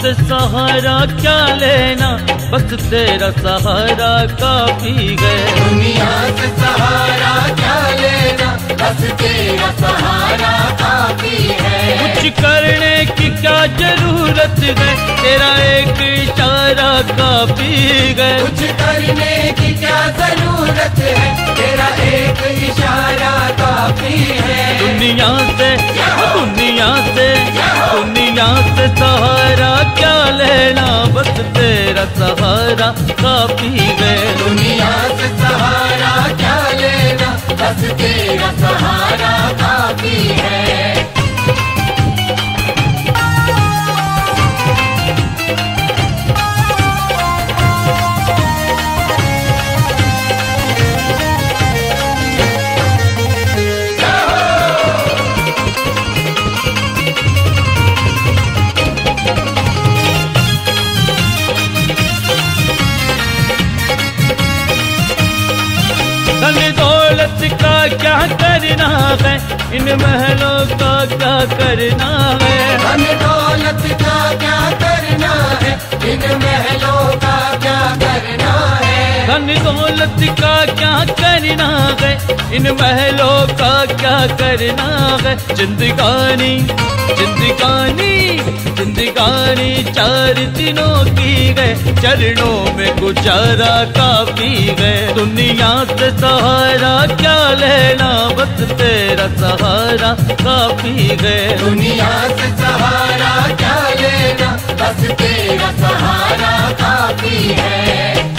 से सहारा क्या लेना, बस तेरा सहारा काफी है। दुनिया से सहारा क्या लेना, बस तेरा सहारा काफी है। कुछ करने की क्या जरूरत है, तेरा एक इशारा काफी है। कुछ करने की क्या जरूरत है, तेरा एक इशारा काफी है। दुनिया से सहारा क्या लेना, बस तेरा सहारा काफी है। दुनिया से सहारा क्या लेना, बस तेरा सहारा काफी है। धन दौलत का क्या करना है, इन महलों का क्या करना है। धन दौलत का क्या करना है, इन महलों का क्या करना है। धन दौलत का क्या करना है, इन महलों का क्या करना है। जिंदगानी जिंदगानी जिंदगानी चार दिनों की गए, चरणों में गुजारा काफी है। दुनिया से सहारा क्या लेना, बस तेरा सहारा काफी है। दुनिया से सहारा क्या लेना, बस तेरा सहारा काफी है।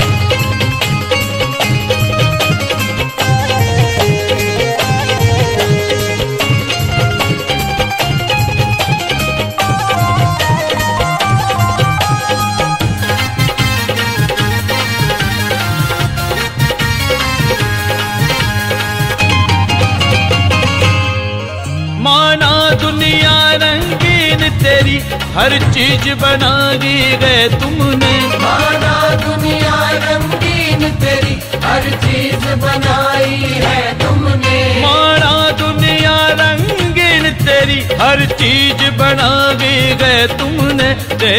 माना दुनिया रंगीन तेरी, हर चीज बना दी गए तुमने। माना दुनिया रंगीन तेरी, हर चीज बनाई है तुमने। माना दुनिया रंगीन तेरी, हर चीज बना दी गए तुमने।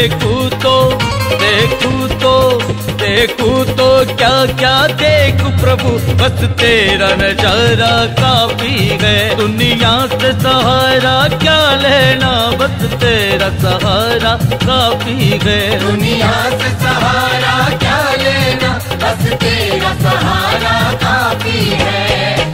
देखूं तो क्या क्या देखूं प्रभु, बस तेरा नजारा काफी है। दुनिया से सहारा क्या लेना, बस तेरा सहारा काफी है। दुनिया से सहारा क्या लेना, बस तेरा सहारा काफी है।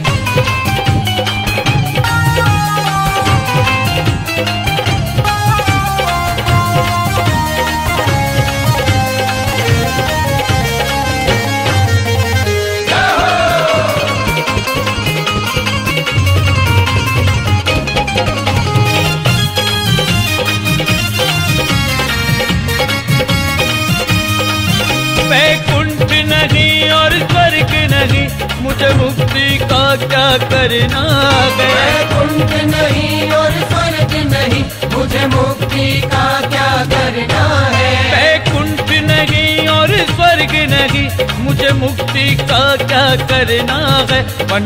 वैकुंठ नहीं और स्वर्ग नहीं, मुझे मुक्ति का क्या करना है। वैकुंठ नहीं और स्वर्ग नहीं, मुझे मुक्ति का क्या करना है। वैकुंठ नहीं और स्वर्ग नहीं, मुझे मुक्ति का क्या करना है।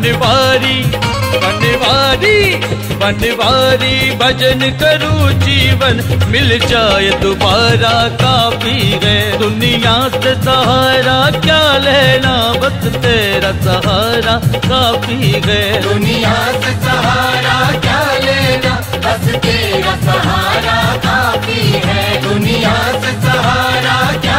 बनवारी भजन करूं जीवन, मिल जाए दोबारा काफी है। दुनिया से सहारा क्या लेना, बस तेरा सहारा काफी है। दुनिया से सहारा क्या लेना, बस तेरा सहारा काफी है। दुनिया से सहारा क्या